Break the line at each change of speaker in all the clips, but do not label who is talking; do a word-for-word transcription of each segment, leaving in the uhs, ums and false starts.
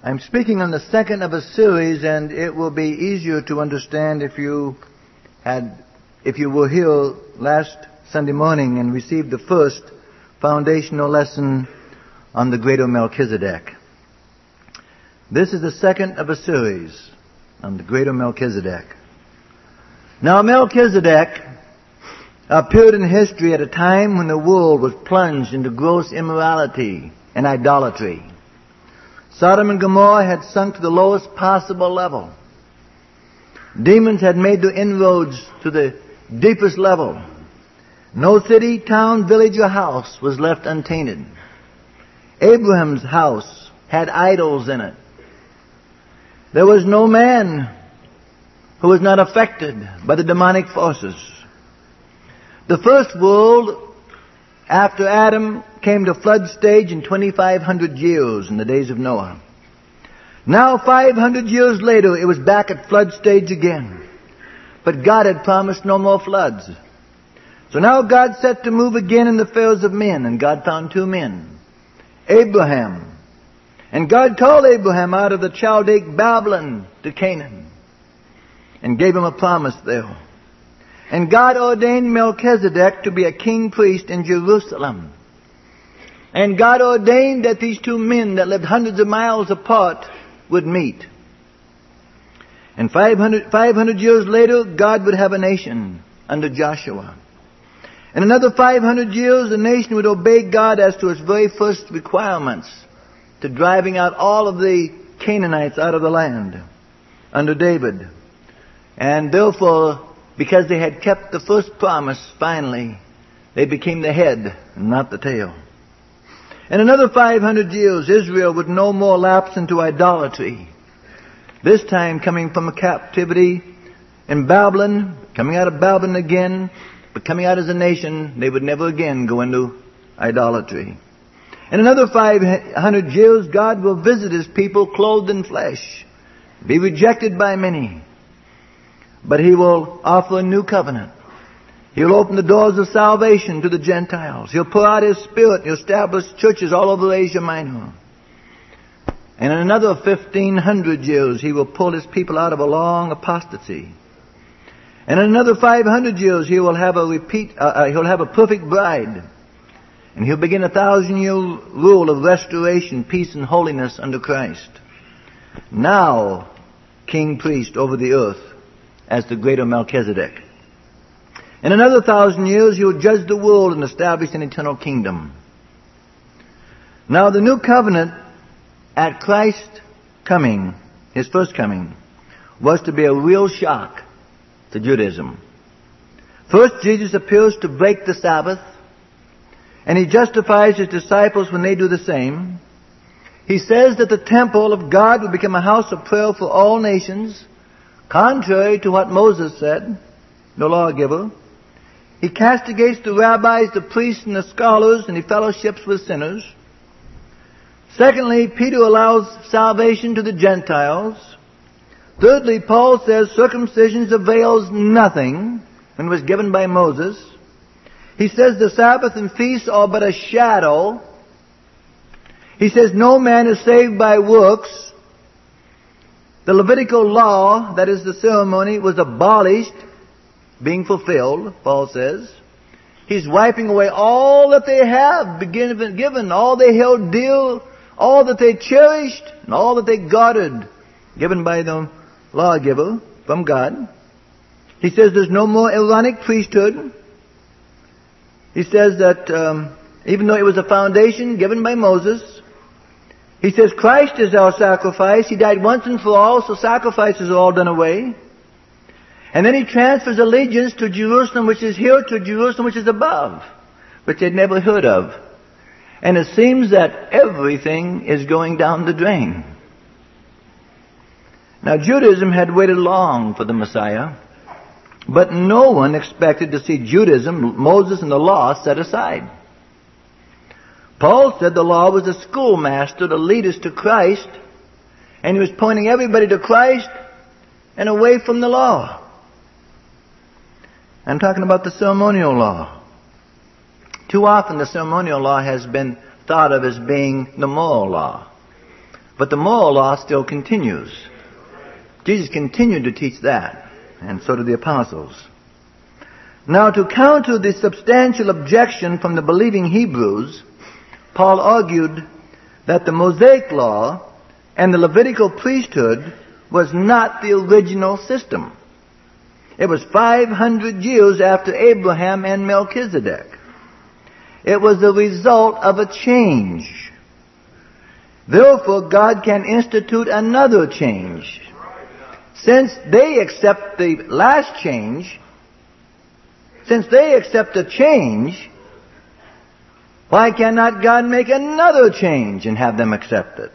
I'm speaking on the second of a series, and it will be easier to understand if you had, if you were here last Sunday morning and received the first foundational lesson on the greater Melchizedek. This is the second of a series on the greater Melchizedek. Now, Melchizedek appeared in history at a time when the world was plunged into gross immorality and idolatry. Sodom and Gomorrah had sunk to the lowest possible level. Demons had made their inroads to the deepest level. No city, town, village, or house was left untainted. Abraham's house had idols in it. There was no man who was not affected by the demonic forces. The first world after Adam came to flood stage in twenty-five hundred years in the days of Noah. Now, five hundred years later, it was back at flood stage again. But God had promised no more floods. So now God set to move again in the affairs of men, and God found two men, Abraham. And God called Abraham out of the Chaldaic Babylon to Canaan and gave him a promise there. And God ordained Melchizedek to be a king priest in Jerusalem. And God ordained that these two men that lived hundreds of miles apart would meet. And five hundred, five hundred years later, God would have a nation under Joshua. In another five hundred years, the nation would obey God as to its very first requirements, to driving out all of the Canaanites out of the land under David. And therefore, because they had kept the first promise, finally, they became the head and not the tail. In another five hundred years, Israel would no more lapse into idolatry. This time coming from a captivity in Babylon, coming out of Babylon again, but coming out as a nation, they would never again go into idolatry. In another five hundred years, God will visit His people clothed in flesh, be rejected by many. But He will offer a new covenant. He'll open the doors of salvation to the Gentiles. He'll pour out His Spirit. He'll establish churches all over Asia Minor. And in another fifteen hundred years, He will pull His people out of a long apostasy. And in another five hundred years, He will have a repeat. Uh, uh, he'll have a perfect bride, and He'll begin a thousand-year rule of restoration, peace, and holiness under Christ. Now, king priest over the earth, as the greater Melchizedek. In another thousand years, He will judge the world and establish an eternal kingdom. Now, the new covenant at Christ's coming, His first coming, was to be a real shock to Judaism. First, Jesus appears to break the Sabbath, and He justifies His disciples when they do the same. He says that the temple of God will become a house of prayer for all nations, contrary to what Moses said, the lawgiver. He castigates the rabbis, the priests, and the scholars, and He fellowships with sinners. Secondly, Peter allows salvation to the Gentiles. Thirdly, Paul says circumcision avails nothing when it was given by Moses. He says the Sabbath and feasts are but a shadow. He says no man is saved by works. The Levitical law, that is the ceremony, was abolished, being fulfilled, Paul says. He's wiping away all that they have been given, all they held dear, all that they cherished, and all that they guarded, given by the lawgiver from God. He says there's no more Aaronic priesthood. He says that um, even though it was a foundation given by Moses, He says Christ is our sacrifice. He died once and for all, so sacrifices are all done away. And then He transfers allegiance to Jerusalem, which is here, to Jerusalem, which is above, which they'd never heard of. And it seems that everything is going down the drain. Now, Judaism had waited long for the Messiah, but no one expected to see Judaism, Moses, and the law set aside. Paul said the law was a schoolmaster to lead us to Christ, and he was pointing everybody to Christ and away from the law. I'm talking about the ceremonial law. Too often the ceremonial law has been thought of as being the moral law. But the moral law still continues. Jesus continued to teach that, and so did the apostles. Now, to counter the substantial objection from the believing Hebrews, Paul argued that the Mosaic law and the Levitical priesthood was not the original system. It was five hundred years after Abraham and Melchizedek. It was the result of a change. Therefore, God can institute another change. Since they accept the last change, since they accept a change, why cannot God make another change and have them accept it?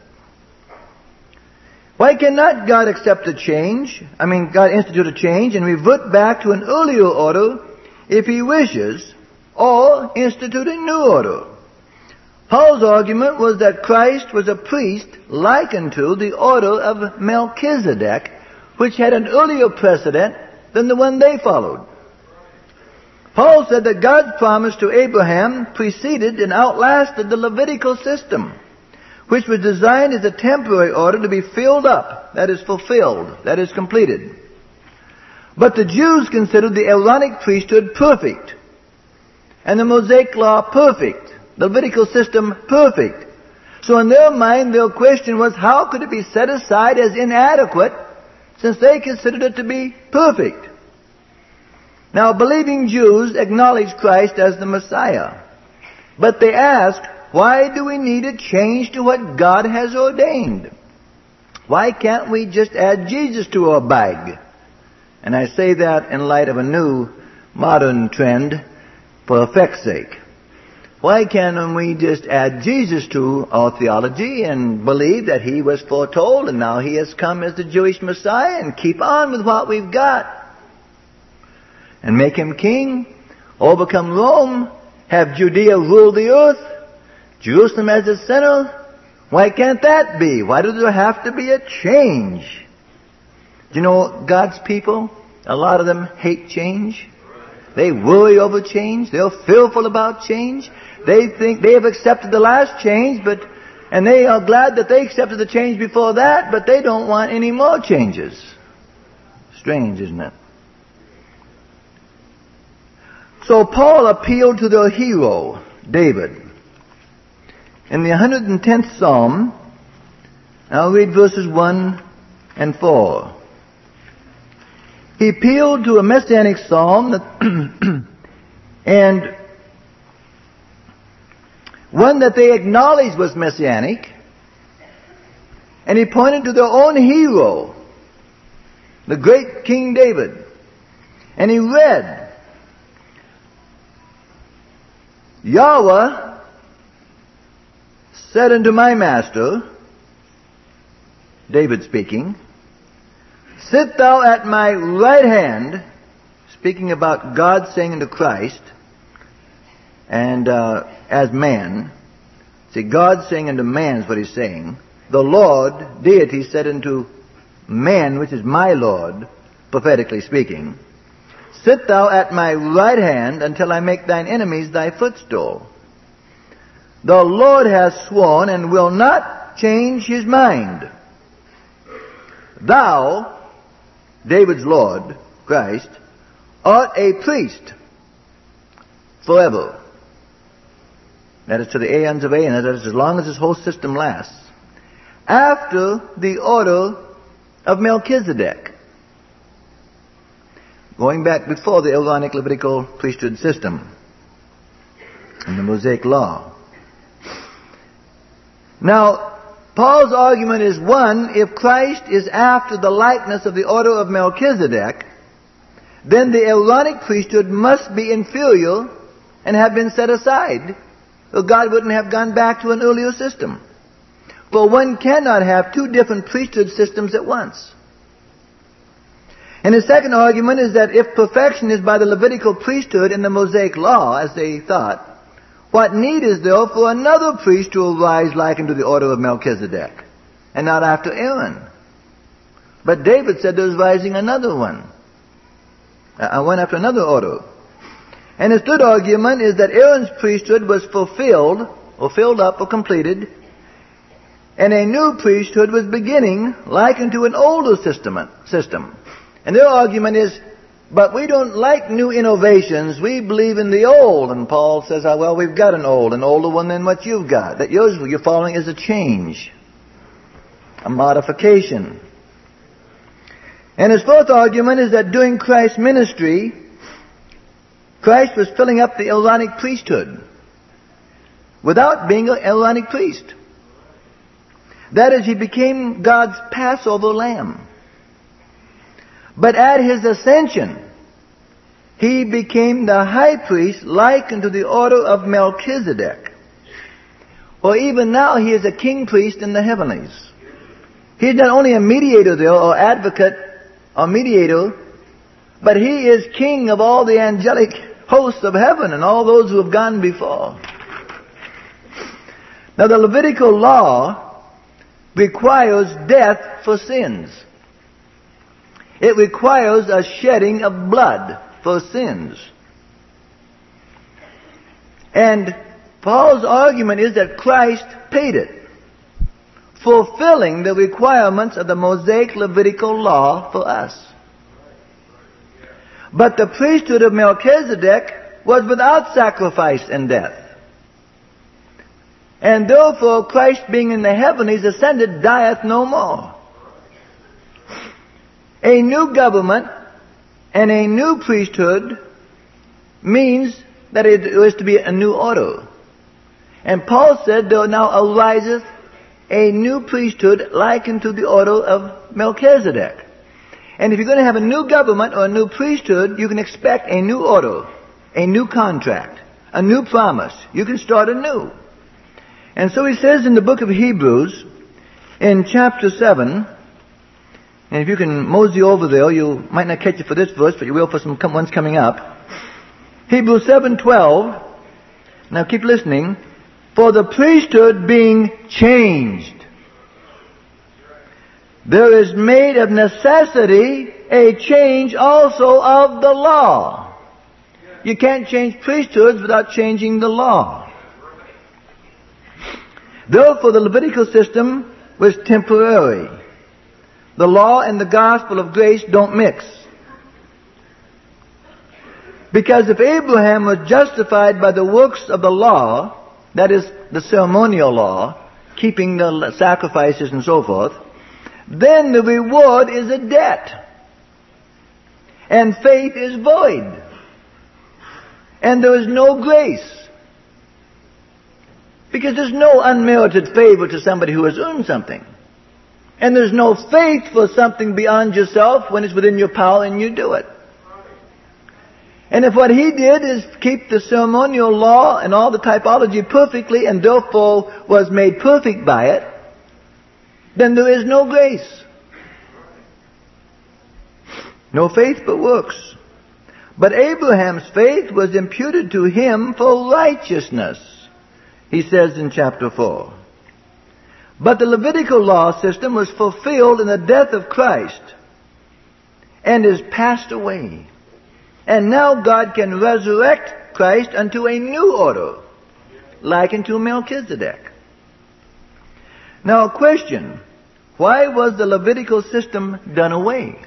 Why cannot God accept a change, I mean God institute a change and revert back to an earlier order if He wishes, or institute a new order? Paul's argument was that Christ was a priest like unto the order of Melchizedek, which had an earlier precedent than the one they followed. Paul said that God's promise to Abraham preceded and outlasted the Levitical system, which was designed as a temporary order to be filled up, that is fulfilled, that is completed. But the Jews considered the Aaronic priesthood perfect, and the Mosaic law perfect, the Levitical system perfect. So in their mind, their question was, how could it be set aside as inadequate, since they considered it to be perfect? Now, believing Jews acknowledge Christ as the Messiah, but they ask, why do we need a change to what God has ordained? Why can't we just add Jesus to our bag? And I say that in light of a new modern trend for effect's sake. Why can't we just add Jesus to our theology and believe that He was foretold and now He has come as the Jewish Messiah and keep on with what we've got? And make Him king, overcome Rome, have Judea rule the earth, Jerusalem as the center? Why can't that be? Why does there have to be a change? Do you know God's people, a lot of them hate change. They worry over change. They're fearful about change. They think they have accepted the last change, but and they are glad that they accepted the change before that, but they don't want any more changes. Strange, isn't it? So Paul appealed to their hero, David. In the one hundred tenth Psalm, I'll read verses one and four. He appealed to a messianic psalm that and one that they acknowledged was messianic, and he pointed to their own hero, the great King David. And he read, Yahweh said unto my master, David speaking, sit thou at my right hand, speaking about God saying unto Christ, and uh, as man. See, God saying unto man is what he's saying. The Lord, deity, said unto man, which is my Lord, prophetically speaking, sit thou at my right hand until I make thine enemies thy footstool. The Lord hath sworn and will not change His mind. Thou, David's Lord, Christ, art a priest forever. That is to the aeons of aeons, that is as long as this whole system lasts. After the order of Melchizedek. Going back before the Aaronic Levitical priesthood system and the Mosaic law. Now, Paul's argument is, one, if Christ is after the likeness of the order of Melchizedek, then the Aaronic priesthood must be inferior and have been set aside, or God wouldn't have gone back to an earlier system. For one cannot have two different priesthood systems at once. And his second argument is that if perfection is by the Levitical priesthood and the Mosaic law, as they thought, what need is there for another priest to arise like unto the order of Melchizedek, and not after Aaron? But David said there was rising another one, uh, one after another order. And his third argument is that Aaron's priesthood was fulfilled, or filled up, or completed, and a new priesthood was beginning, like unto an older system. system. And their argument is, but we don't like new innovations. We believe in the old. And Paul says, oh, well, we've got an old, an older one than what you've got. That yours, you're following is a change, a modification. And his fourth argument is that during Christ's ministry, Christ was filling up the Aaronic priesthood without being an Aaronic priest. That is, he became God's Passover lamb. But at his ascension, he became the high priest like unto the order of Melchizedek. Or even now he is a king priest in the heavenlies. He is not only a mediator there, or advocate, or mediator, but he is king of all the angelic hosts of heaven and all those who have gone before. Now the Levitical law requires death for sins. It requires a shedding of blood for sins. And Paul's argument is that Christ paid it, fulfilling the requirements of the Mosaic Levitical law for us. But the priesthood of Melchizedek was without sacrifice and death. And therefore Christ, being in the heavenlies, ascended, dieth no more. A new government and a new priesthood means that it is to be a new order. And Paul said, there now ariseth a new priesthood like unto the order of Melchizedek. And if you're going to have a new government or a new priesthood, you can expect a new order, a new contract, a new promise. You can start anew. And so he says in the book of Hebrews, in chapter seven, and if you can mosey over there, you might not catch it for this verse, but you will for some ones coming up. Hebrews seven twelve. Now keep listening. For the priesthood being changed, there is made of necessity a change also of the law. You can't change priesthoods without changing the law. Therefore the Levitical system was temporary. The law and the gospel of grace don't mix. Because if Abraham was justified by the works of the law, that is the ceremonial law, keeping the sacrifices and so forth, then the reward is a debt. And faith is void. And there is no grace. Because there's no unmerited favor to somebody who has earned something. And there's no faith for something beyond yourself when it's within your power and you do it. And if what he did is keep the ceremonial law and all the typology perfectly and therefore was made perfect by it, then there is no grace. No faith but works. But Abraham's faith was imputed to him for righteousness, he says in chapter four. But the Levitical law system was fulfilled in the death of Christ and is passed away. And now God can resurrect Christ unto a new order, like unto Melchizedek. Now a question, why was the Levitical system done away?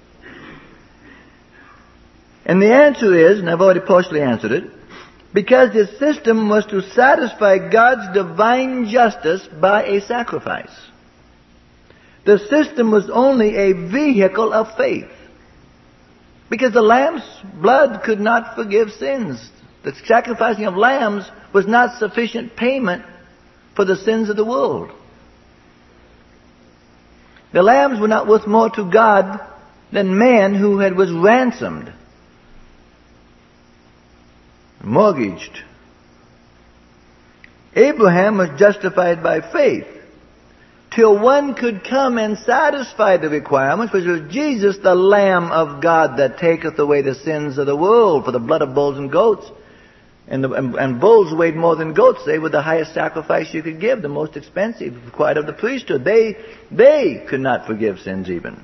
And the answer is, and I've already partially answered it, because this system was to satisfy God's divine justice by a sacrifice. The system was only a vehicle of faith. Because the lamb's blood could not forgive sins. The sacrificing of lambs was not sufficient payment for the sins of the world. The lambs were not worth more to God than man who had was ransomed, mortgaged. Abraham was justified by faith till one could come and satisfy the requirements, which was Jesus, the Lamb of God that taketh away the sins of the world. For the blood of bulls and goats, and, the, and, and bulls weighed more than goats. They were the highest sacrifice you could give, the most expensive, required of the priesthood. They, they could not forgive sins even.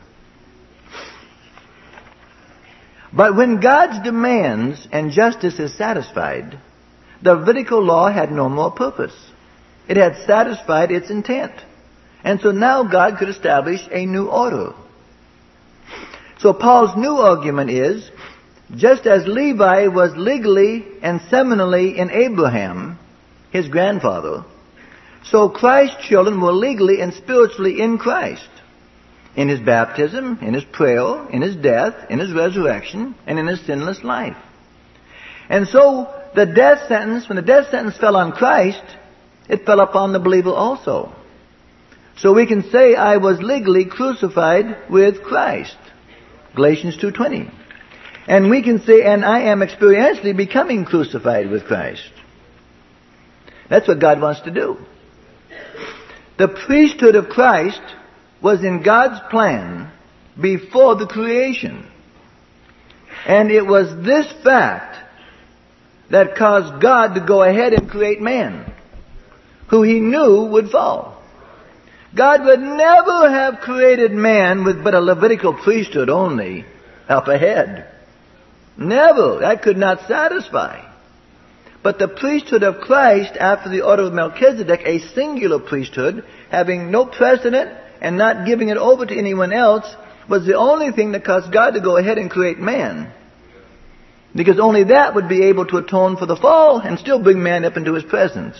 But when God's demands and justice is satisfied, the Levitical law had no more purpose. It had satisfied its intent. And so now God could establish a new order. So Paul's new argument is, just as Levi was legally and seminally in Abraham, his grandfather, so Christ's children were legally and spiritually in Christ, in his baptism, in his prayer, in his death, in his resurrection, and in his sinless life. And so the death sentence, when the death sentence fell on Christ, it fell upon the believer also. So we can say, I was legally crucified with Christ. Galatians two twenty. And we can say, and I am experientially becoming crucified with Christ. That's what God wants to do. The priesthood of Christ was in God's plan before the creation. And it was this fact that caused God to go ahead and create man, who he knew would fall. God would never have created man with but a Levitical priesthood only up ahead. Never. That could not satisfy. But the priesthood of Christ, after the order of Melchizedek, a singular priesthood, having no precedent and not giving it over to anyone else, was the only thing that caused God to go ahead and create man. Because only that would be able to atone for the fall and still bring man up into his presence.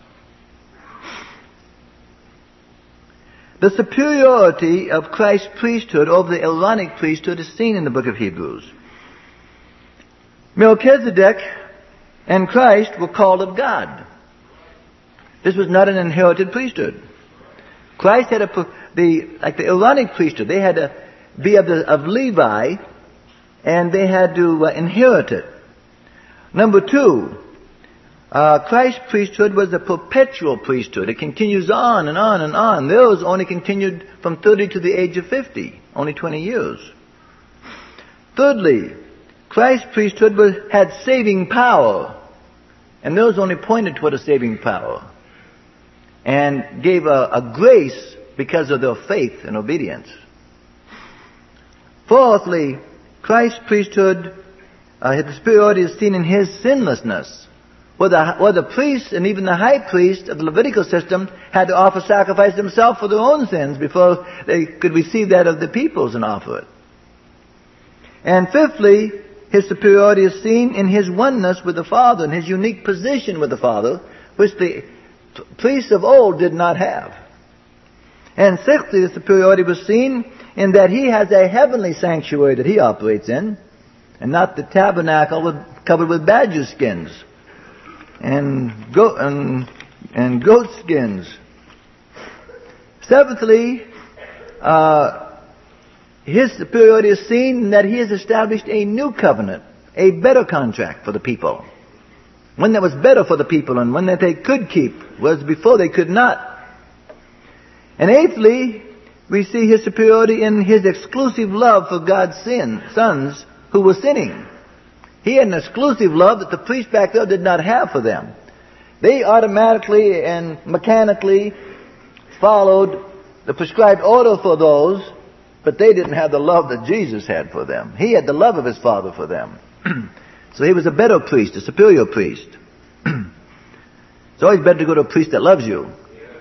The superiority of Christ's priesthood over the Aaronic priesthood is seen in the book of Hebrews. Melchizedek and Christ were called of God. This was not an inherited priesthood. Christ had a, the, like the Aaronic priesthood, they had to be of, the, of Levi, and they had to uh, inherit it. Number two, uh, Christ's priesthood was a perpetual priesthood. It continues on and on and on. Theirs only continued from thirty to the age of fifty, only twenty years. Thirdly, Christ's priesthood was, had saving power. And those only pointed toward a saving power. And gave a, a grace because of their faith and obedience. Fourthly, Christ's priesthood, uh, the superiority is seen in his sinlessness. Where the, where the priests and even the high priest of the Levitical system had to offer sacrifice themselves for their own sins before they could receive that of the peoples and offer it. And fifthly, his superiority is seen in his oneness with the Father and his unique position with the Father, which the priests of old did not have. And sixthly, the superiority was seen in that he has a heavenly sanctuary that he operates in, and not the tabernacle with, covered with badger skins and goat and, and goat skins. Seventhly, uh, his superiority is seen in that he has established a new covenant, a better contract for the people. One that was better for the people and one that they could keep, whereas before they could not. And eighthly, we see his superiority in his exclusive love for God's sin, sons who were sinning. He had an exclusive love that the priests back there did not have for them. They automatically and mechanically followed the prescribed order for those, but they didn't have the love that Jesus had for them. He had the love of his Father for them. So he was a better priest, a superior priest. It's always better to go to a priest that loves you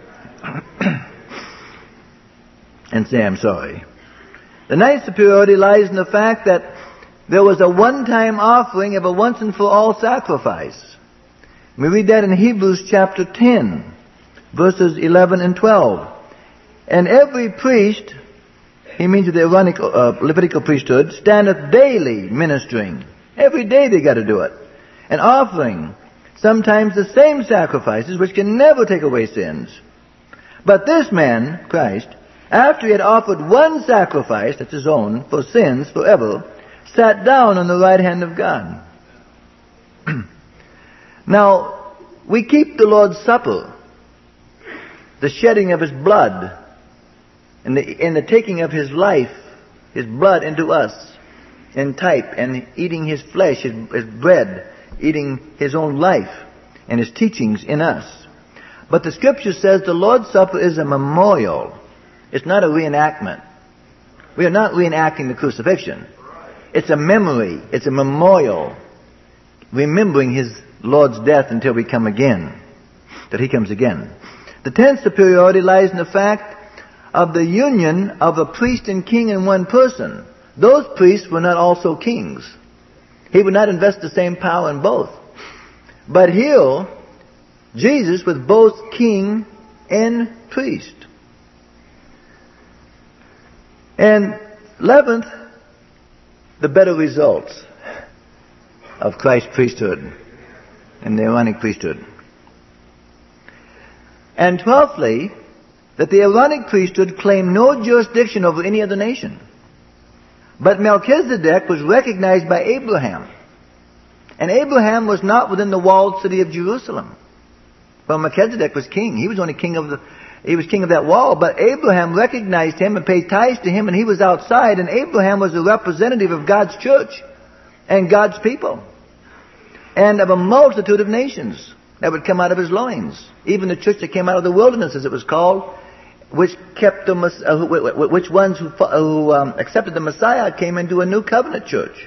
and say, I'm sorry. The ninth superiority lies in the fact that there was a one-time offering of a once-and-for-all sacrifice. We read that in Hebrews chapter ten, verses eleven and twelve. And every priest, he means the Aaronic, uh, Levitical priesthood, standeth daily ministering. Every day they got to do it. And offering sometimes the same sacrifices which can never take away sins. But this man, Christ, after he had offered one sacrifice, that's his own, for sins forever, sat down on the right hand of God. Now, we keep the Lord's Supper, the shedding of his blood, and the, and the taking of his life, his blood into us, in type, and eating his flesh, his, his bread, eating his own life, and his teachings in us. But the Scripture says the Lord's Supper is a memorial. It's not a reenactment. We are not reenacting the crucifixion. It's a memory. It's a memorial. Remembering his Lord's death until we come again. That he comes again. The tenth superiority lies in the fact of the union of a priest and king in one person. Those priests were not also kings. He would not invest the same power in both. But here, Jesus was both king and priest. And eleventh, the better results of Christ's priesthood and the Aaronic priesthood. And twelfthly, that the Aaronic priesthood claimed no jurisdiction over any other nation. But Melchizedek was recognized by Abraham. And Abraham was not within the walled city of Jerusalem. Well, Melchizedek was king. He was only king of the, he was king of that wall. But Abraham recognized him and paid tithes to him, and he was outside. And Abraham was a representative of God's church and God's people, and of a multitude of nations that would come out of his loins. Even the church that came out of the wilderness, as it was called, which kept the uh, which ones who, who um, accepted the Messiah came into a new covenant church.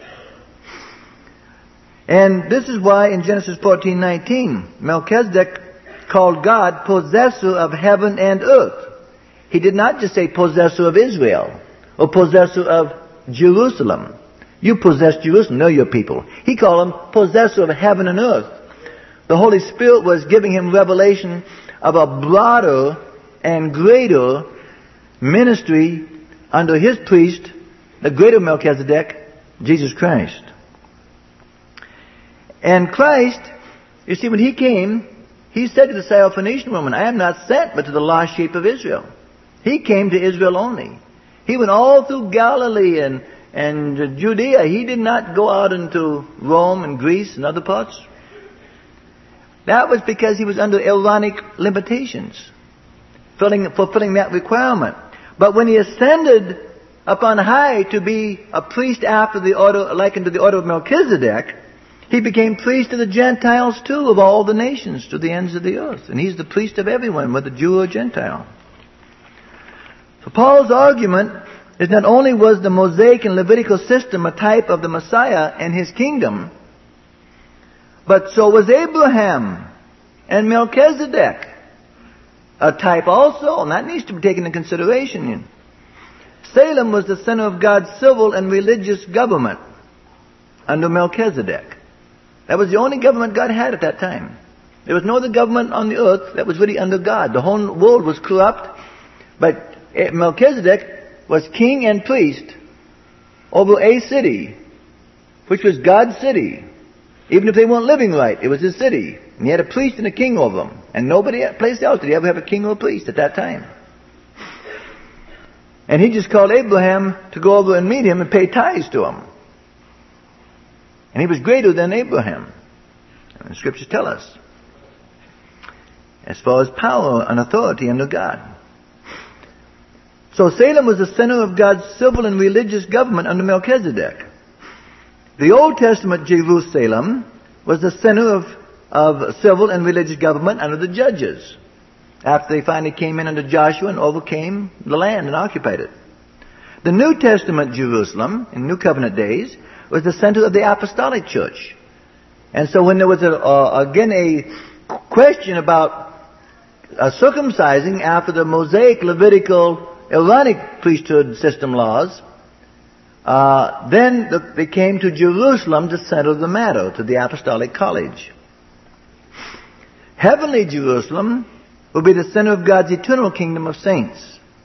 And this is why in Genesis fourteen nineteen, Melchizedek called God possessor of heaven and earth. He did not just say possessor of Israel or possessor of Jerusalem. You possess Jerusalem, know your people. He called him possessor of heaven and earth. The Holy Spirit was giving him revelation of a broader and greater ministry under his priest, the greater Melchizedek, Jesus Christ. And Christ, you see, when he came, he said to the Syrophoenician woman, I am not sent but to the lost sheep of Israel. He came to Israel only. He went all through Galilee and, and Judea. He did not go out into Rome and Greece and other parts. That was because he was under Aaronic limitations, fulfilling, fulfilling that requirement. But when he ascended up on high to be a priest after the order, likened to the order of Melchizedek, he became priest of the Gentiles too, of all the nations, to the ends of the earth. And he's the priest of everyone, whether Jew or Gentile. So Paul's argument is not only was the Mosaic and Levitical system a type of the Messiah and his kingdom, but so was Abraham and Melchizedek, a type also, and that needs to be taken into consideration. Salem was the center of God's civil and religious government under Melchizedek. That was the only government God had at that time. There was no other government on the earth that was really under God. The whole world was corrupt, but Melchizedek was king and priest over a city, which was God's city. Even if they weren't living right, it was his city. And he had a priest and a king over them. And nobody place else did he ever have a king or a priest at that time. And he just called Abraham to go over and meet him and pay tithes to him. And he was greater than Abraham. And the scriptures tell us. As far as power and authority under God. So Salem was the center of God's civil and religious government under Melchizedek. The Old Testament Jerusalem was the center of, of civil and religious government under the judges, after they finally came in under Joshua and overcame the land and occupied it. The New Testament Jerusalem, in New Covenant days, was the center of the Apostolic Church. And so when there was, a, uh, again, a question about uh, circumcising after the Mosaic, Levitical, Aaronic priesthood system laws, Uh, then the, they came to Jerusalem to settle the matter, to the Apostolic College. Heavenly Jerusalem will be the center of God's eternal kingdom of saints.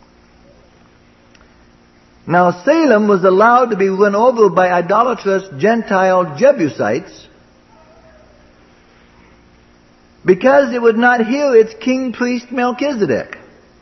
Now Salem was allowed to be run over by idolatrous Gentile Jebusites because it would not hear its king priest Melchizedek.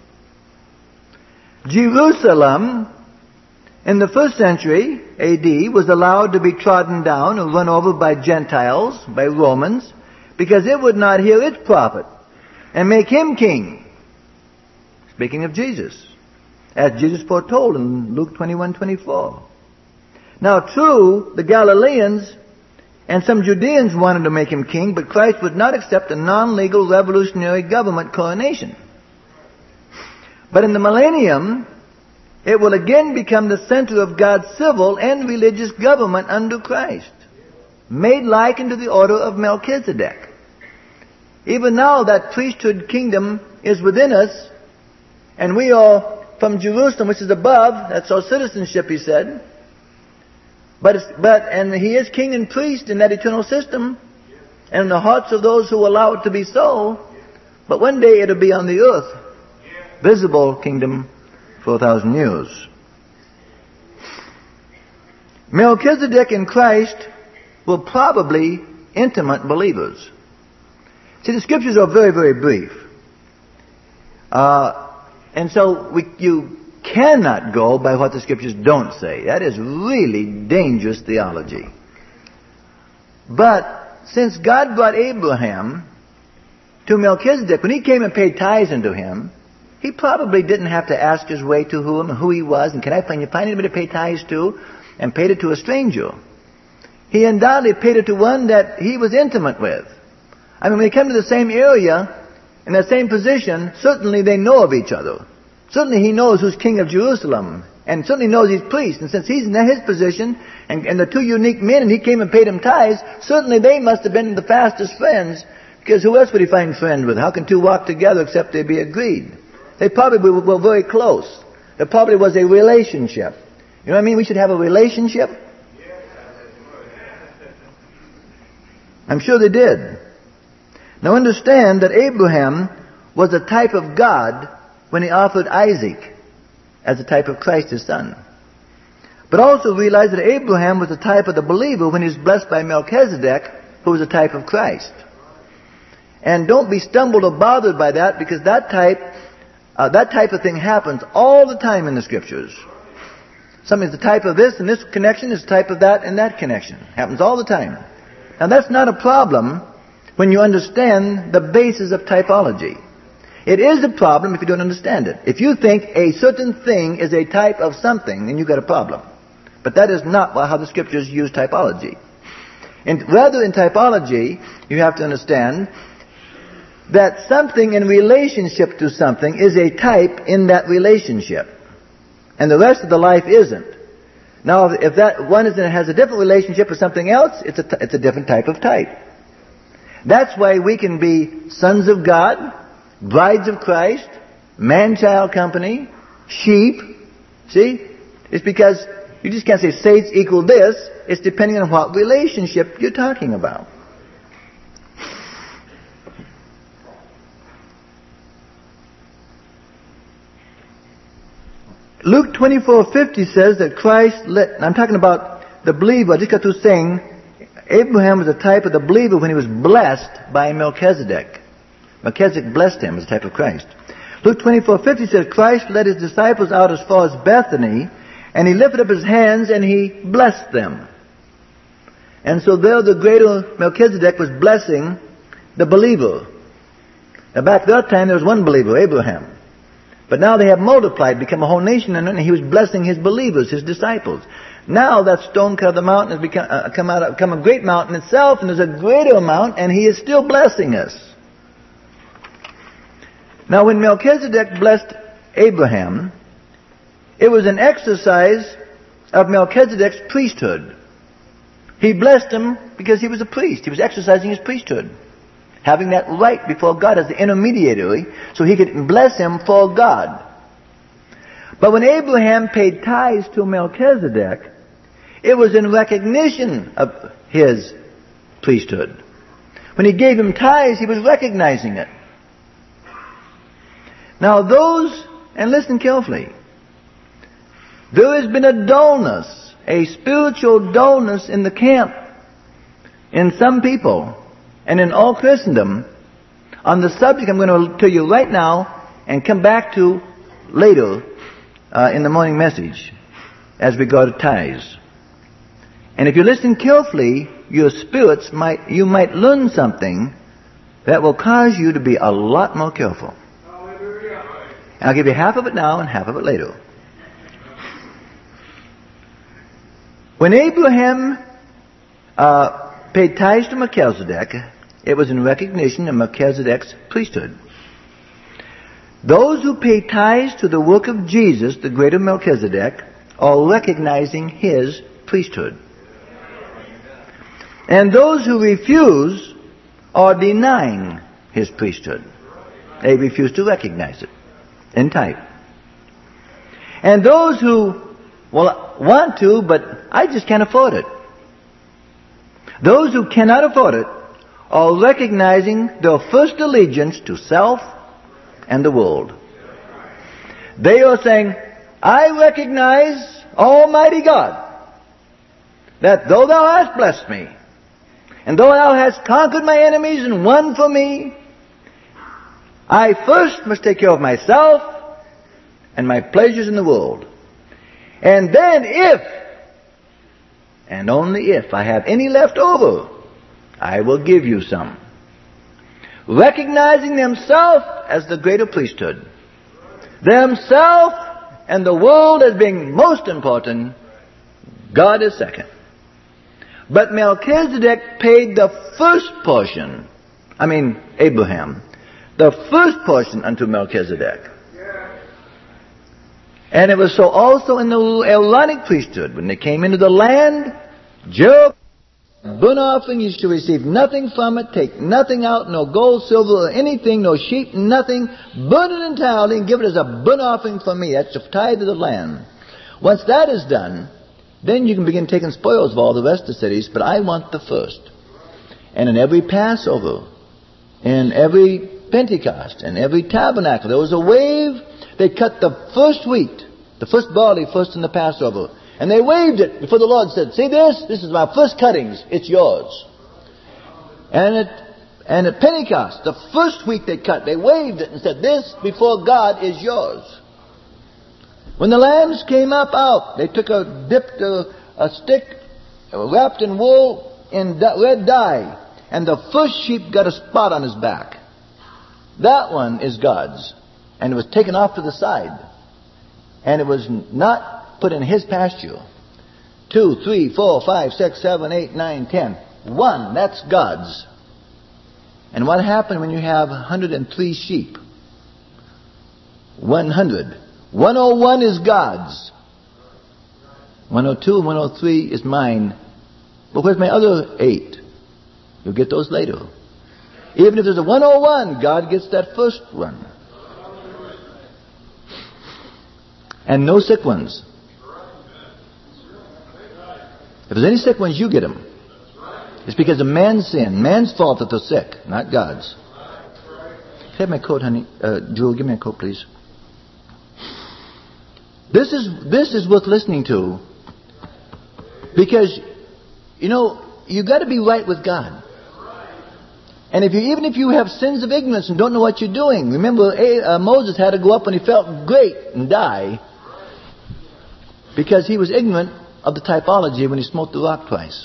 Jerusalem in the first century A D was allowed to be trodden down or run over by Gentiles, by Romans, because it would not hear its prophet and make him king. Speaking of Jesus, as Jesus foretold in Luke twenty-one twenty-four. Now true, the Galileans and some Judeans wanted to make him king, but Christ would not accept a non-legal revolutionary government coronation. But in the millennium, it will again become the center of God's civil and religious government under Christ, made like unto the order of Melchizedek. Even now that priesthood kingdom is within us, and we are from Jerusalem, which is above. That's our citizenship, he said. But, it's, but and he is king and priest in that eternal system, and in the hearts of those who allow it to be so. But one day it'll be on the earth, visible kingdom for a thousand years. Melchizedek and Christ were probably intimate believers. See, the scriptures are very, very brief. Uh, and so we, you cannot go by what the scriptures don't say. That is really dangerous theology. But since God brought Abraham to Melchizedek, when he came and paid tithes unto him, he probably didn't have to ask his way to whom and who he was, and can I find, you find anybody to pay tithes to, and paid it to a stranger. He undoubtedly paid it to one that he was intimate with. I mean, when they come to the same area, in that same position, certainly they know of each other. Certainly he knows who's king of Jerusalem, and certainly knows he's priest. And since he's in his position, and, and the two unique men, and he came and paid him tithes, certainly they must have been the fastest friends, because who else would he find friends with? How can two walk together except they be agreed? They probably were, were very close. There probably was a relationship. You know what I mean? We should have a relationship. I'm sure they did. Now understand that Abraham was a type of God when he offered Isaac as a type of Christ, his son. But also realize that Abraham was a type of the believer when he was blessed by Melchizedek, who was a type of Christ. And don't be stumbled or bothered by that, because that type, uh, that type of thing happens all the time in the scriptures. Something's the type of this, and this connection is the type of that, and that connection. Happens all the time. Now that's not a problem when you understand the basis of typology. It is a problem if you don't understand it. If you think a certain thing is a type of something, then you've got a problem. But that is not how the scriptures use typology. And rather in typology, you have to understand that something in relationship to something is a type in that relationship. And the rest of the life isn't. Now, if that one is, has a different relationship with something else, it's a, it's a different type of type. That's why we can be sons of God, brides of Christ, man-child company, sheep. See? It's because you just can't say saints equal this. It's depending on what relationship you're talking about. Luke twenty-four fifty says that Christ let, I'm talking about the believer, I just got through saying, Abraham was a type of the believer when he was blessed by Melchizedek. Melchizedek blessed him as a type of Christ. Luke twenty-four fifty says, Christ led his disciples out as far as Bethany, and he lifted up his hands and he blessed them. And so there the greater Melchizedek was blessing the believer. Now back that time there was one believer, Abraham. But now they have multiplied, become a whole nation, and he was blessing his believers, his disciples. Now that stone cut of the mountain has become, uh, come out, become a great mountain itself, and there's a greater amount, and he is still blessing us. Now when Melchizedek blessed Abraham, it was an exercise of Melchizedek's priesthood. He blessed him because he was a priest. He was exercising his priesthood, having that right before God as the intermediary, so he could bless him for God. But when Abraham paid tithes to Melchizedek, it was in recognition of his priesthood. When he gave him tithes, he was recognizing it. Now those, and listen carefully, there has been a dullness, a spiritual dullness in the camp, in some people, and in all Christendom, on the subject I'm going to tell you right now, and come back to later uh, in the morning message, as regard to tithes. And if you listen carefully, your spirits might, you might learn something that will cause you to be a lot more careful. And I'll give you half of it now and half of it later. When Abraham uh, paid tithes to Melchizedek, it was in recognition of Melchizedek's priesthood. Those who pay tithes to the work of Jesus, the greater Melchizedek, are recognizing his priesthood. And those who refuse are denying his priesthood. They refuse to recognize it in type. And those who, well, want to, but I just can't afford it. Those who cannot afford it are recognizing their first allegiance to self and the world. They are saying, I recognize, Almighty God, that though thou hast blessed me, and though thou hast conquered my enemies and won for me, I first must take care of myself and my pleasures in the world. And then if, and only if, I have any left over, I will give you some. Recognizing themselves as the greater priesthood. Themselves and the world as being most important, God is second. But Melchizedek paid the first portion, I mean Abraham, the first portion unto Melchizedek. And it was so also in the Aaronic priesthood. When they came into the land, Job, burnt offering, you shall receive nothing from it, take nothing out, no gold, silver, or anything, no sheep, nothing. Burn it entirely and give it as a burnt offering for me. That's the tithe of the land. Once that is done, then you can begin taking spoils of all the rest of the cities, but I want the first. And in every Passover, in every Pentecost, in every tabernacle, there was a wave. They cut the first wheat, the first barley first in the Passover. And they waved it before the Lord said, see this? This is my first cuttings. It's yours. And at, and at Pentecost, the first wheat they cut, they waved it and said, this before God is yours. When the lambs came up out, they took a, dipped a, a stick wrapped in wool in red dye. And the first sheep got a spot on his back. That one is God's. And it was taken off to the side. And it was not put in his pasture. Two, three, four, five, six, seven, eight, nine, ten. One, that's God's. And what happened when you have one hundred three sheep? one hundred. one oh one is God's. one oh two and one oh three is mine. But where's my other eight? You'll get those later. Even if there's a one oh one, God gets that first one. And no sick ones. If there's any sick ones, you get them. It's because of man's sin, man's fault that they're sick, not God's. Can I have my coat, honey? Uh, Jewel, give me a coat, please. This is this is worth listening to, because you know you got to be right with God. And if you even if you have sins of ignorance and don't know what you're doing, remember uh, Moses had to go up when he felt great and die because he was ignorant of the typology when he smote the rock twice.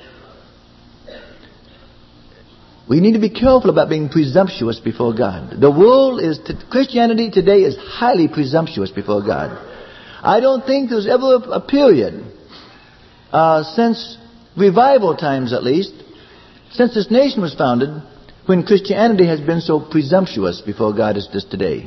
We need to be careful about being presumptuous before God. The world is, Christianity today is highly presumptuous before God. I don't think there's ever a period, uh, since revival times at least, since this nation was founded, when Christianity has been so presumptuous before God as this today.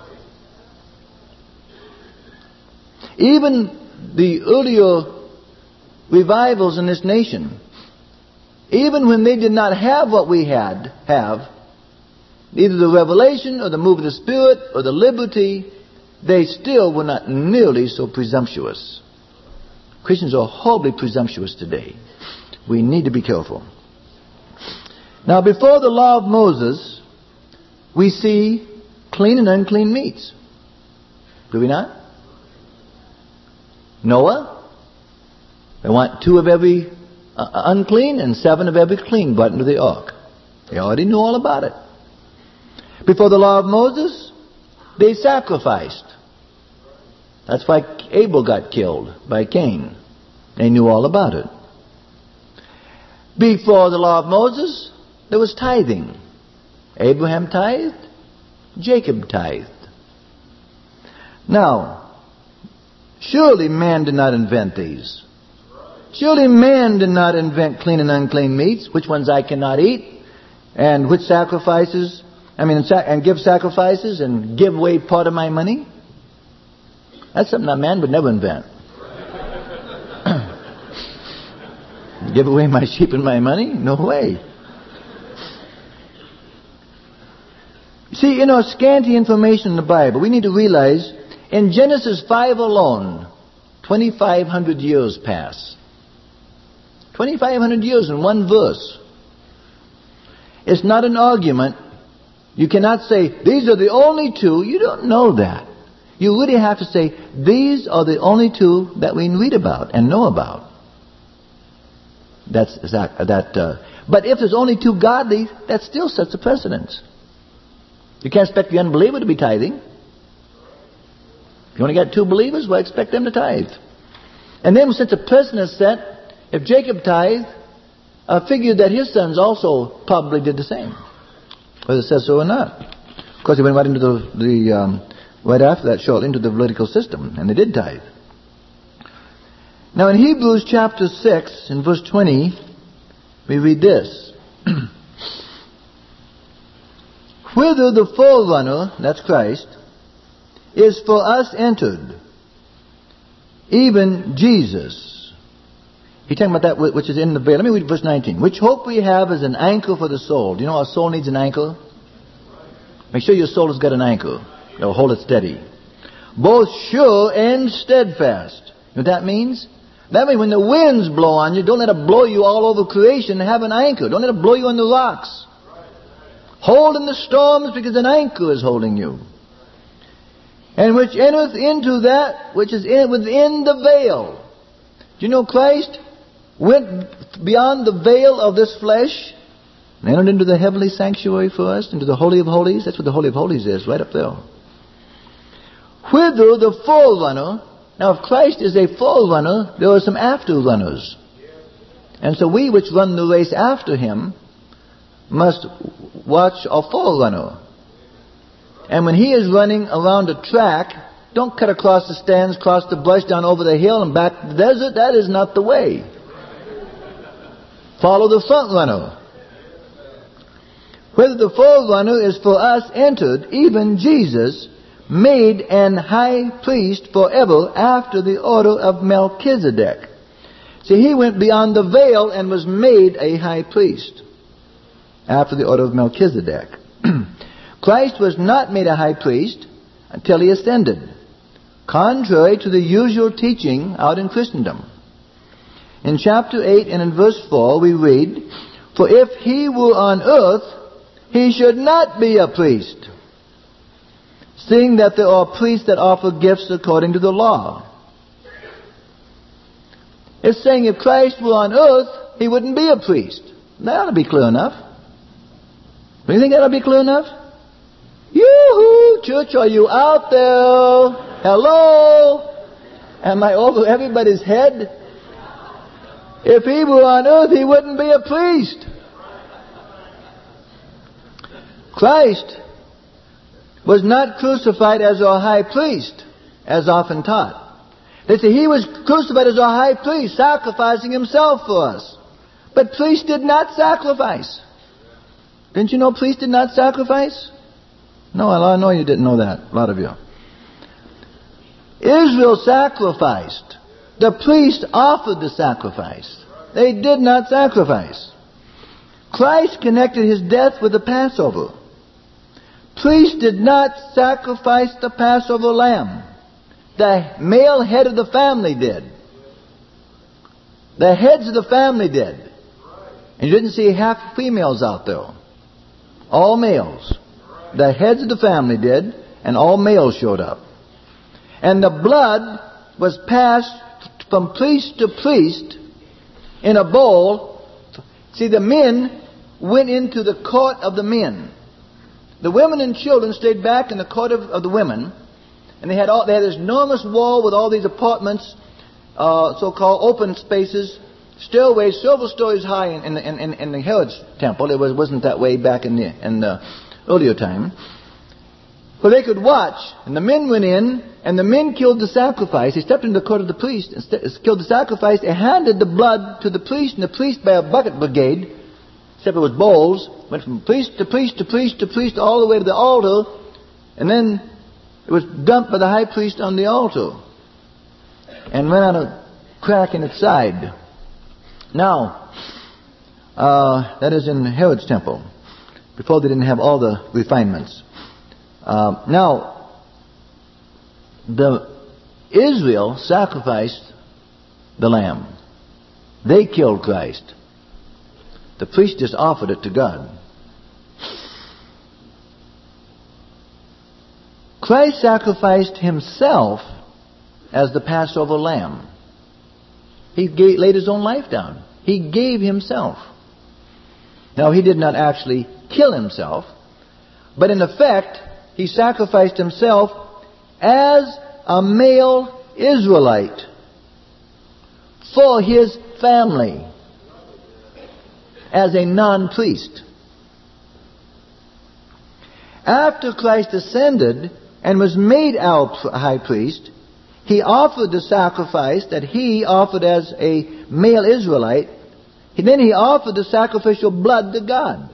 Even the earlier revivals in this nation, even when they did not have what we had, have, either the revelation or the move of the Spirit or the liberty, they still were not nearly so presumptuous. Christians are horribly presumptuous today. We need to be careful. Now, before the law of Moses, we see clean and unclean meats. Do we not? Noah, they want two of every uh, unclean and seven of every clean brought into the ark. They already knew all about it. Before the law of Moses, they sacrificed. That's why Abel got killed by Cain. They knew all about it. Before the law of Moses, there was tithing. Abraham tithed, Jacob tithed. Now, surely man did not invent these. Surely man did not invent clean and unclean meats, which ones I cannot eat, and which sacrifices, I mean, and give sacrifices and give away part of my money. That's something that man would never invent. Give away my sheep and my money? No way. See, in our scanty information in the Bible, we need to realize In Genesis five alone, twenty-five hundred years pass. twenty-five hundred years in one verse. It's not an argument. You cannot say, these are the only two. You don't know that. You really have to say, these are the only two that we read about and know about. That's that. that uh, but if there's only two godly, that still sets a precedence. You can't expect the unbeliever to be tithing. If you only got two believers, well, expect them to tithe. And then since a precedent is set, if Jacob tithed, uh, figured that his sons also probably did the same, whether it says so or not. Of course, he went right into the, the um, right after that, shortly into the political system, and they did tithe. Now, in Hebrews chapter six, in verse twenty, we read this: "Whither the forerunner, that's Christ, is for us entered, even Jesus." He's talking about that which is in the veil. Let me read verse nineteen. "Which hope we have as an anchor for the soul." Do you know our soul needs an anchor? Make sure your soul has got an anchor. It'll hold it steady. "Both sure and steadfast." You know what that means? That means when the winds blow on you, don't let it blow you all over creation. Have an anchor. Don't let it blow you on the rocks. Hold in the storms, because an anchor is holding you. "And which entereth into that which is in, within the veil." Do you know Christ went beyond the veil of this flesh and entered into the heavenly sanctuary for us, into the Holy of Holies? That's what the Holy of Holies is, right up there. "Whither the forerunner." Now, if Christ is a forerunner, there are some afterrunners. And so we which run the race after him must watch our forerunner. And when he is running around a track, don't cut across the stands, cross the brush, down over the hill and back to the desert. That is not the way. Follow the front runner. "Whether the forerunner is for us entered, even Jesus, made an high priest forever after the order of Melchizedek." See, he went beyond the veil and was made a high priest after the order of Melchizedek. Christ was not made a high priest until he ascended, contrary to the usual teaching out in Christendom. In chapter eight and in verse four we read, "For if he were on earth, he should not be a priest, seeing that there are priests that offer gifts according to the law." It's saying if Christ were on earth, he wouldn't be a priest. That ought to be clear enough. Do you think that ought to be clear enough? Yoo-hoo! Church, are you out there? Hello? Am I over everybody's head? If he were on earth, he wouldn't be a priest. Christ was not crucified as our high priest, as often taught. They say he was crucified as our high priest, sacrificing himself for us. But priests did not sacrifice. Didn't you know priests did not sacrifice? No, I know you didn't know that, a lot of you. Israel sacrificed. The priests offered the sacrifice. They did not sacrifice. Christ connected his death with the Passover. Priests did not sacrifice the Passover lamb. The male head of the family did. The heads of the family did. And you didn't see half females out there. All males. The heads of the family did, and all males showed up. And the blood was passed from priest to priest in a bowl. See, the men went into the court of the men. The women and children stayed back in the court of, of the women. And they had all, they had this enormous wall with all these apartments, uh, so-called open spaces, stairways several stories high in, in, in, in the Herod's temple. It was, wasn't that way back in the, in the earlier time. Where they could watch. And the men went in, and the men killed the sacrifice. They stepped into the court of the priest and st- killed the sacrifice. They handed the blood to the priest, and the priest, by a bucket brigade, except it was bowls, went from priest to priest to priest to priest all the way to the altar, and then it was dumped by the high priest on the altar and went out a crack in its side. Now, uh, that is in Herod's temple. Before they didn't have all the refinements. Uh, now,
the Israel sacrificed the lamb. They killed Christ. The priest just offered it to God. Christ sacrificed himself as the Passover lamb. He gave, laid his own life down. He gave himself. Now, he did not actually kill himself, but in effect, he sacrificed himself as a male Israelite for his family as a non-priest. After Christ ascended and was made our high priest, he offered the sacrifice that he offered as a male Israelite. And then he offered the sacrificial blood to God.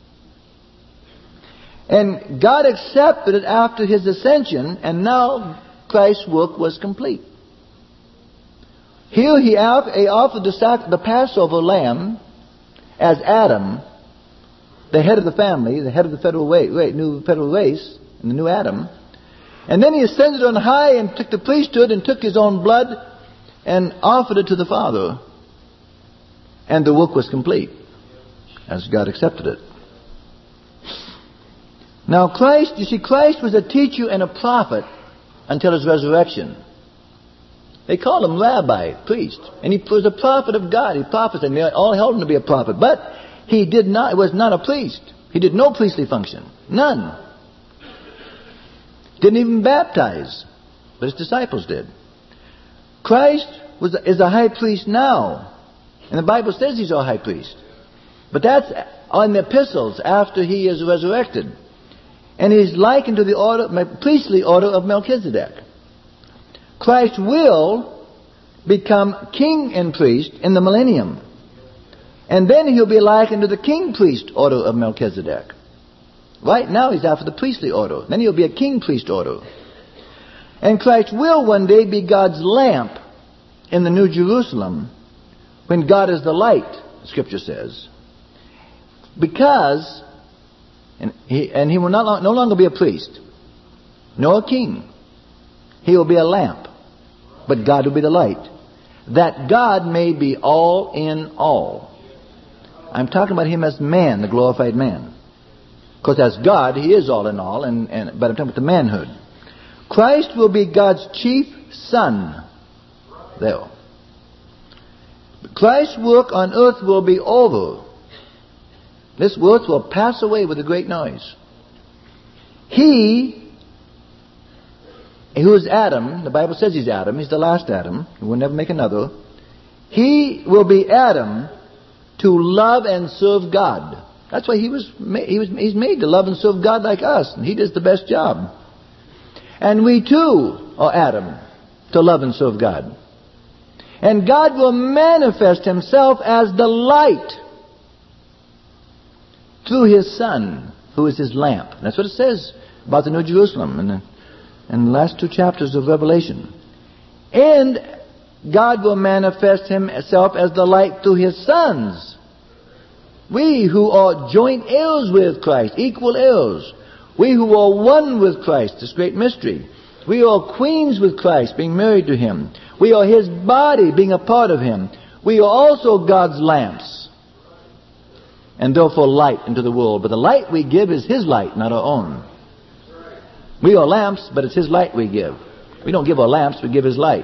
And God accepted it after his ascension, and now Christ's work was complete. Here he offered the, sac- the Passover lamb as Adam, the head of the family, the head of the federal wa- new federal race, and the new Adam. And then he ascended on high and took the priesthood and took his own blood and offered it to the Father. And the work was complete, as God accepted it. Now Christ, you see, Christ was a teacher and a prophet until his resurrection. They called him rabbi, priest. And he was a prophet of God. He prophesied, and they all held him to be a prophet. But he did not, was not a priest. He did no priestly function. None. Didn't even baptize. But his disciples did. Christ was, is a high priest now. And the Bible says he's our high priest. But that's on the epistles after he is resurrected. And he's likened to the order, priestly order of Melchizedek. Christ will become king and priest in the millennium. And then he'll be likened to the king-priest order of Melchizedek. Right now he's after the priestly order. Then he'll be a king-priest order. And Christ will one day be God's lamp in the New Jerusalem, when God is the light, Scripture says. Because, and he, and he will not, no longer be a priest, nor a king. He will be a lamp, but God will be the light. That God may be all in all. I'm talking about him as man, the glorified man. Because as God, he is all in all, and, and, but I'm talking about the manhood. Christ will be God's chief son. There. Christ's work on earth will be over. This earth will pass away with a great noise. He, who is Adam, the Bible says he's Adam, he's the last Adam, he will never make another. He will be Adam to love and serve God. That's why he was, he was he's made to love and serve God like us, and he does the best job. And we too are Adam to love and serve God. And God will manifest himself as the light through his Son, who is his lamp. That's what it says about the New Jerusalem in the, in the last two chapters of Revelation. And God will manifest himself as the light through his sons. We who are joint heirs with Christ, equal heirs. We who are one with Christ, this great mystery. We are queens with Christ, being married to him. We are his body, being a part of him. We are also God's lamps, and therefore light into the world. But the light we give is his light, not our own. We are lamps, but it's his light we give. We don't give our lamps, we give his light.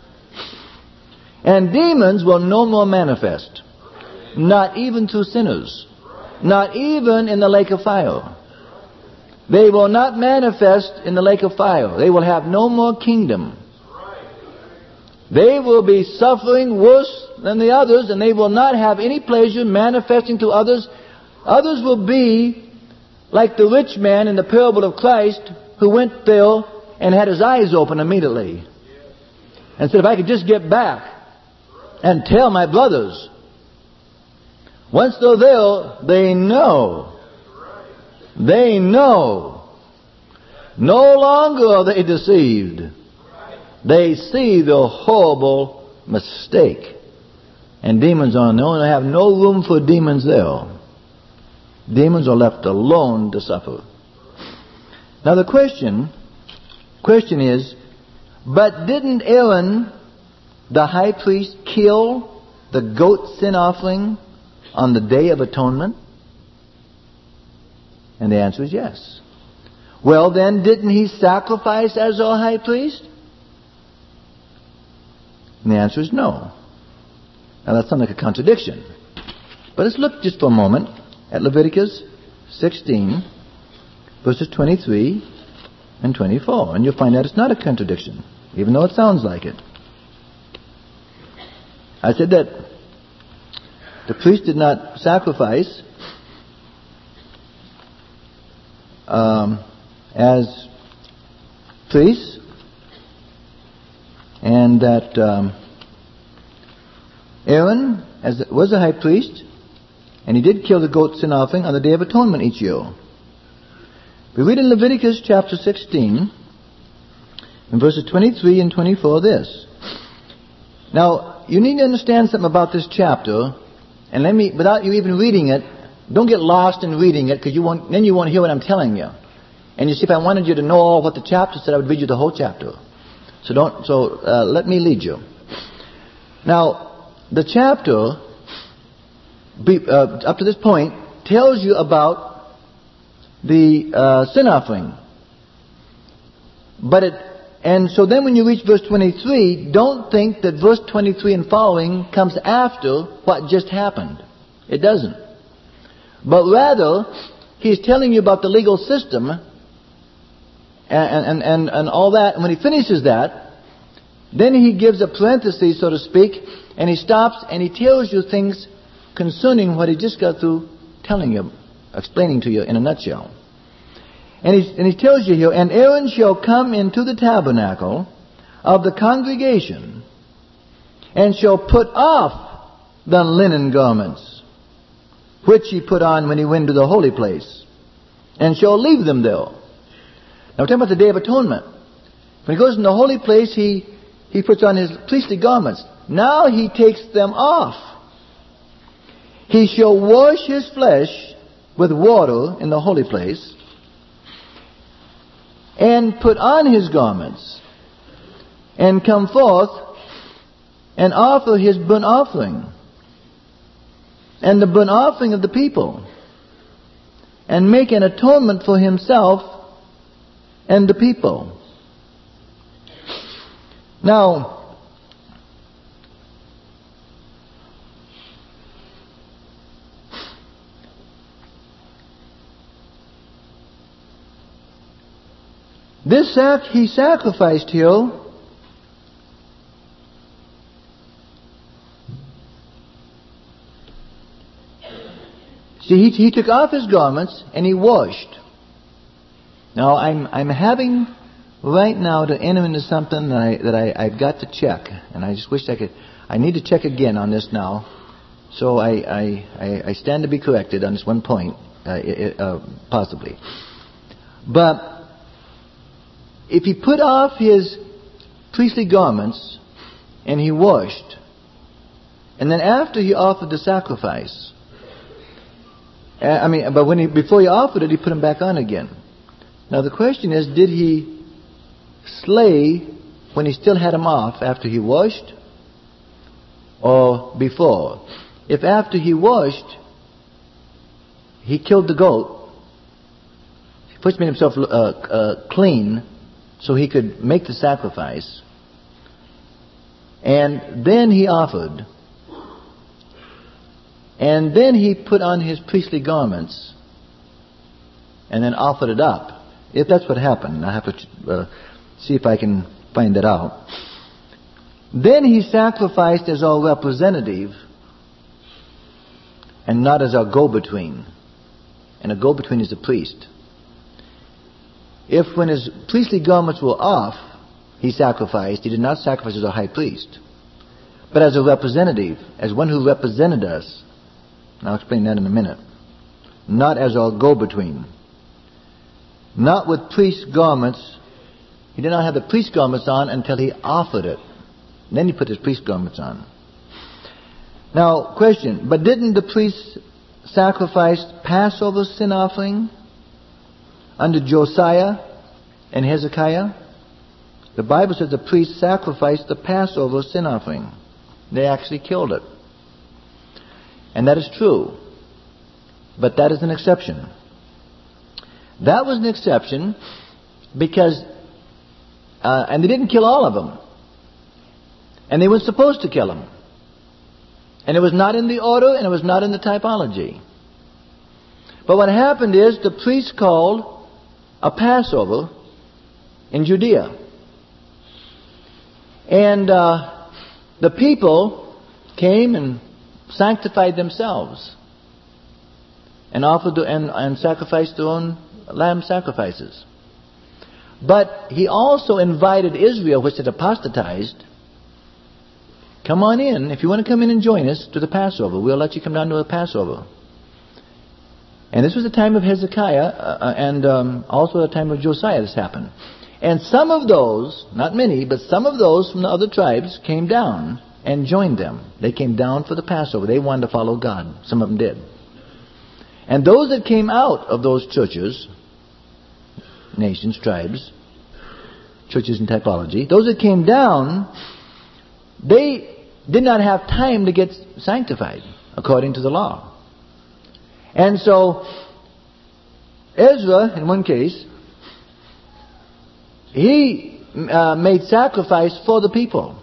And demons will no more manifest, not even through sinners, not even in the lake of fire. They will not manifest in the lake of fire. They will have no more kingdom. They will be suffering worse than the others, and they will not have any pleasure manifesting to others. Others will be like the rich man in the parable of Christ, who went there and had his eyes open immediately and said, if I could just get back and tell my brothers. Once they're there, they know. They know. No longer are they deceived. They see the horrible mistake. And demons are known. They have no room for demons there. Demons are left alone to suffer. Now the question, question is, But didn't Aaron, the high priest, kill the goat sin offering on the Day of Atonement? And the answer is yes. Well, then, didn't he sacrifice as our high priest? And the answer is no. Now, that sounds like a contradiction. But let's look just for a moment at Leviticus sixteen, verses twenty-three and twenty-four. And you'll find that it's not a contradiction, even though it sounds like it. I said that the priest did not sacrifice um, as priests, and that um, Aaron as was a high priest, and he did kill the goat sin offering on the Day of Atonement each year. We read in Leviticus chapter sixteen, in verses twenty-three and twenty-four, this. Now, you need to understand something about this chapter, and let me, without you even reading it, don't get lost in reading it, because you won't, then you won't hear what I'm telling you. And you see, if I wanted you to know all what the chapter said, I would read you the whole chapter. So don't. So uh, let me lead you. Now, the chapter, be, uh, up to this point, tells you about the uh, sin offering. But it, and so then when you reach verse twenty-three, don't think that verse twenty-three and following comes after what just happened. It doesn't. But rather, he's telling you about the legal system and, and, and, and all that. And when he finishes that, then he gives a parenthesis, so to speak, and he stops and he tells you things concerning what he just got through telling you, explaining to you in a nutshell. And he, and he tells you here, and Aaron shall come into the tabernacle of the congregation and shall put off the linen garments, which he put on when he went to the holy place, and shall leave them there. Now we're talking about the Day of Atonement. When he goes in the holy place, he, he puts on his priestly garments. Now he takes them off. He shall wash his flesh with water in the holy place, and put on his garments, and come forth and offer his burnt offering, and the burnt offering of the people, and make an atonement for himself and the people. Now, this sac- he sacrificed here see, he, he took off his garments and he washed. Now, I'm I'm having right now to enter into something that, I, that I, I've got to check. And I just wish I could. I need to check again on this now. So I, I, I, I stand to be corrected on this one point, uh, uh, possibly. But if he put off his priestly garments and he washed, and then after he offered the sacrifice, uh, I mean, but when he before he offered it, he put them back on again. Now the question is, did he slay when he still had them off after he washed, or before? If after he washed, he killed the goat, he first made himself uh, uh, clean so he could make the sacrifice, and then he offered, and then he put on his priestly garments, and then offered it up. If that's what happened, I have to uh, see if I can find that out. Then he sacrificed as our representative and not as our go-between. And a go-between is a priest. If when his priestly garments were off, he sacrificed, he did not sacrifice as a high priest, but as a representative, as one who represented us. And I'll explain that in a minute. Not as our go-between. Not with priest garments. He did not have the priest garments on until he offered it. And then he put his priest garments on. Now, question. But didn't the priest sacrifice Passover sin offering under Josiah and Hezekiah? the Bible says the priest sacrificed the Passover sin offering. They actually killed it. And that is true. But that is an exception. That was an exception because, uh, and they didn't kill all of them. And they were supposed to kill them. And it was not in the order and it was not in the typology. But what happened is the priest called a Passover in Judea. And uh, the people came and sanctified themselves and offered to, and, and sacrificed their own lamb sacrifices. But he also invited Israel, which had apostatized, come on in. If you want to come in and join us to the Passover, we'll let you come down to the Passover. And this was the time of Hezekiah uh, and um, also the time of Josiah this happened. And some of those, not many, but some of those from the other tribes came down and joined them. They came down for the Passover. They wanted to follow God. Some of them did. And those that came out of those churches, nations, tribes, churches in typology, those that came down, they did not have time to get sanctified according to the law. And so Ezra, in one case, he uh, made sacrifice for the people.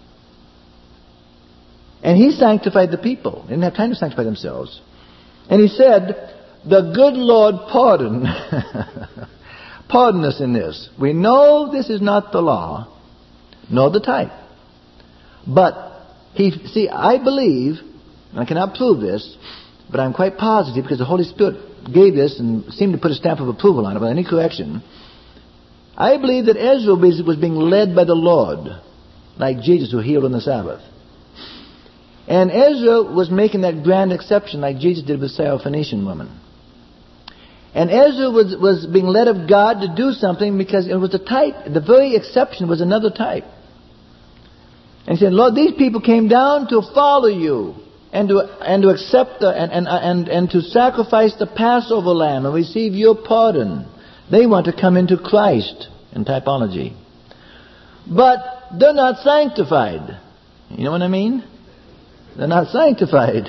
And he sanctified the people. They didn't have time to sanctify themselves. And he said, the good Lord pardon. Pardon us in this. We know this is not the law, nor the type. But, he, see, I believe, and I cannot prove this, but I'm quite positive because the Holy Spirit gave this and seemed to put a stamp of approval on it without any correction. I believe that Ezra was being led by the Lord, like Jesus who healed on the Sabbath. And Ezra was making that grand exception like Jesus did with the Syrophoenician woman. And Ezra was, was being led of God to do something because it was a type. The very exception was another type. And he said, Lord, these people came down to follow you and to and to accept the, and, and, and, and to sacrifice the Passover lamb and receive your pardon. They want to come into Christ in typology. But they're not sanctified. You know what I mean? They're not sanctified.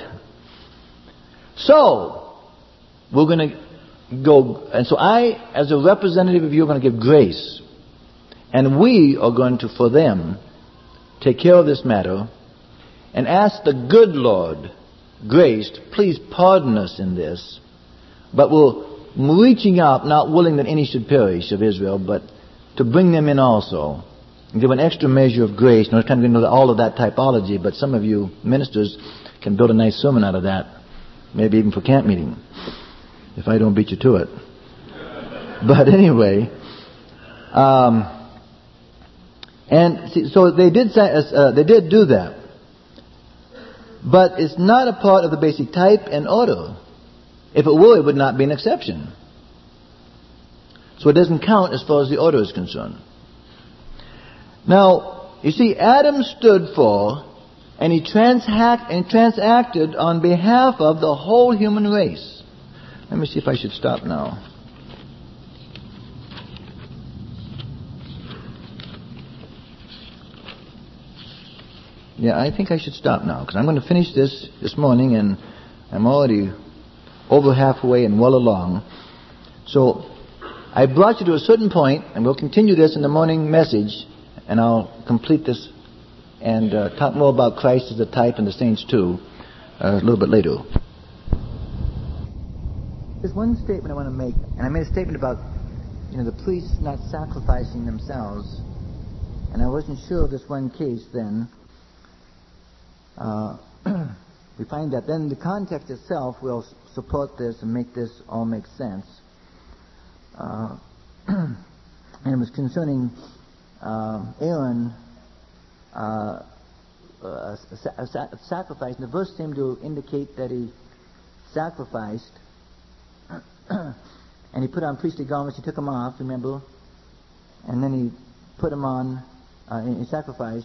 So, we're going to go, and so I, as a representative of you, are going to give grace. And we are going to, for them, take care of this matter and ask the good Lord, grace, to please pardon us in this. But we're reaching out, not willing that any should perish of Israel, but to bring them in also. And give an extra measure of grace. Now, I'm kind of going to know all of that typology, but some of you ministers can build a nice sermon out of that. Maybe even for camp meeting, if I don't beat you to it. But anyway, um, and see, so they did say, uh, they did do that, but it's not a part of the basic type and order. If it were, it would not be an exception. So it doesn't count as far as the order is concerned. Now, you see, Adam stood for, and he transact, and transacted on behalf of the whole human race. Let me see if I should stop now. Yeah, I think I should stop now, because I'm going to finish this this morning, and I'm already over halfway and well along. So, I brought you to a certain point, and we'll continue this in the morning message, and I'll complete this and uh, talk more about Christ as a type and the saints too uh, a little bit later. There's one statement I want to make, and I made a statement about, you know, the priests not sacrificing themselves, and I wasn't sure of this one case then. Uh, we find that then the context itself will support this and make this all make sense. Uh, and it was concerning uh, Aaron uh, uh, sa- sa- sacrifice. And the verse seemed to indicate that he sacrificed and he put on priestly garments. He took them off, remember? And then he put them on, uh, and he sacrificed.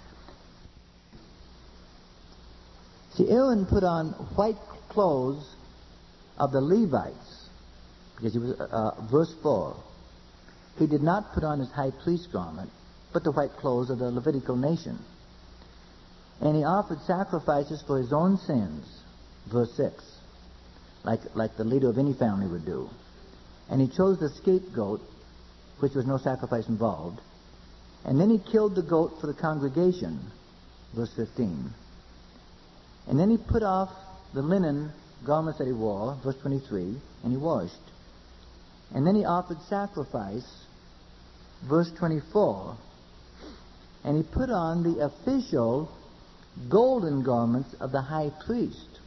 See, Aaron put on white clothes of the Levites, because he was, uh, verse four, he did not put on his high priest garment, but the white clothes of the Levitical nation. And he offered sacrifices for his own sins, verse six, like, like the leader of any family would do. And he chose the scapegoat, which was no sacrifice involved. And then he killed the goat for the congregation, verse fifteen. And then he put off the linen garments that he wore, verse twenty-three, and he washed. And then he offered sacrifice, verse twenty-four. And he put on the official golden garments of the high priest.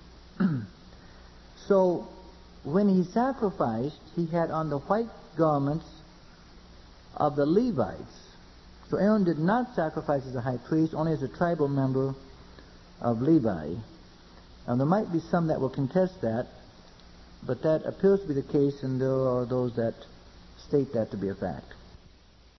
So, when he sacrificed, he had on the white garments of the Levites. So Aaron did not sacrifice as a high priest, only as a tribal member of Levi. Now, there might be some that will contest that, but that appears to be the case, and there are those that state that to be a fact.